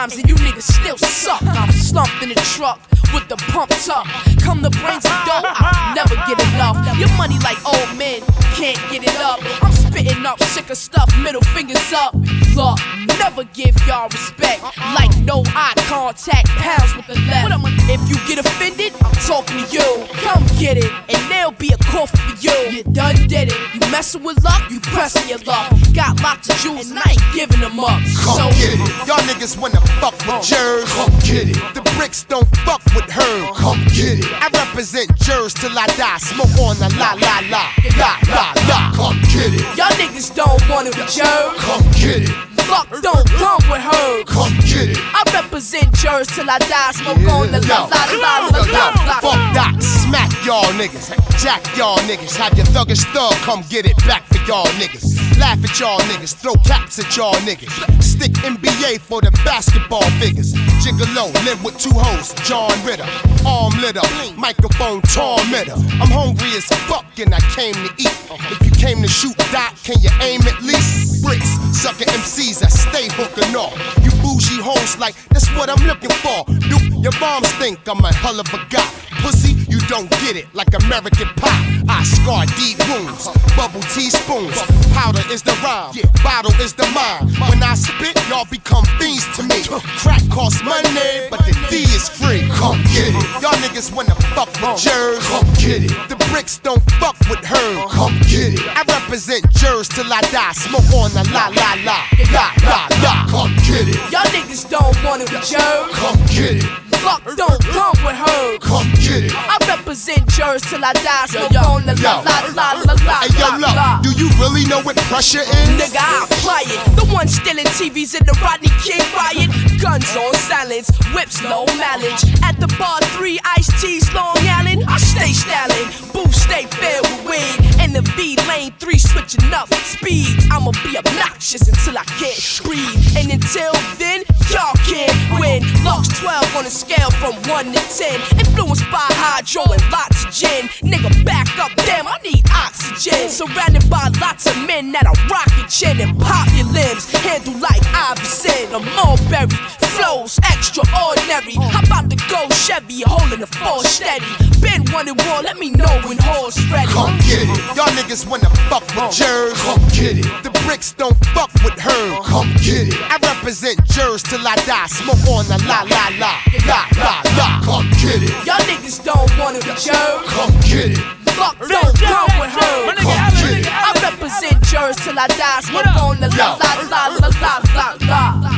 times and you niggas still suck. I'm slumped in the truck with the pumped up. Come the brains of dough, I'll never get enough. Your money like old men, can't get it up. I'm spitting up sick of stuff, middle fingers up. Look, never give y'all respect. Like no eye contact, pounds with the left. If you get offended, I'm talking to you. Come get it, and there'll be a coffin for you. You done did it. You messin' with luck, you pressin' your luck. Got lots of jewels, and I ain't giving them up. Come get it. Y'all niggas wanna fuck with Jers. Come get it. The bricks don't fuck with her. Come get it. I represent Jers till I die. Smoke on the la la la. La la la. Come get it. Y'all niggas don't want it with Jers. Come get it. Luck don't come with her. Come get it. I represent Jers till I die. Smoke on the la la la la la. Fuck that. Smack y'all niggas. Jack y'all niggas. Have your thuggish thug come get it back for y'all niggas. Laugh at y'all niggas. Throw caps at y'all niggas. Stick NBA for the basketball figures. Gigolo, live with two hoes. John Ritter. Arm lit up. Microphone tormentor. I'm hungry as fuck and I came to eat. If you came to shoot Doc, can you aim at least? Bricks, sucker MCs, I stay hooking off. You bougie hoes like, that's what I'm looking for. Do your moms think I'm a hell of a guy? Pussy, you don't get it like American pie. I scar deep wounds, bubble teaspoons. Powder is the rhyme, bottle is the mind. When I spit, y'all become fiends to me. Crack costs money, but the D is free. Come get it. Y'all niggas wanna fuck with Jers. Come get it. The bricks don't fuck with her. Come get it. I represent Jers till I die. Smoke on the la la la. La la la. Come get it. Y'all niggas don't want it with Jers. Come get it. Luck don't come with her. Come get it. I represent Jers till I die. Smoke on the la la la la la. Hey yo, look, do you really know what pressure is? Nigga, I apply it. The one stealing TVs in the Rodney King riot. Guns on silence, whips low mileage. At the bar, 3 iced teas, Long Island. I stay styling, booth stay filled with weed. In the V lane 3 switching up speed. I'ma be obnoxious until I can't breathe. And until then, y'all can't win. Lost 12 on a scale from 1 to 10. Influenced by hydro and lots of gin. Nigga, back up, damn, I need oxygen. Surrounded by lots of men that are rockin' chin and pop your limbs. Handle like Iverson or Mulberry. Flows extraordinary. How about the gold Chevy holding the 4 steady? Been 1 and 1, let me know when horse ready. Come get it. Y'all niggas wanna fuck with Jers. Come get it. The bricks don't fuck with her. Come get it. I represent Jers till I die. Smoke on the la la la. La la la. Come get it. Y'all niggas don't want it with Jers. Come get it. Luck don't come with her. Come get it. I represent Jers till I die. Smoke on the la la la la la la.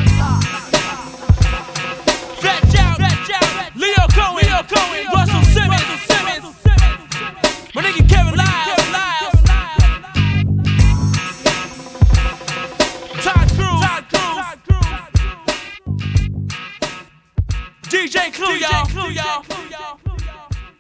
Leo Cohen, Russell Simmons, my nigga Kevin Live, Todd Cruz, DJ Clue, y'all.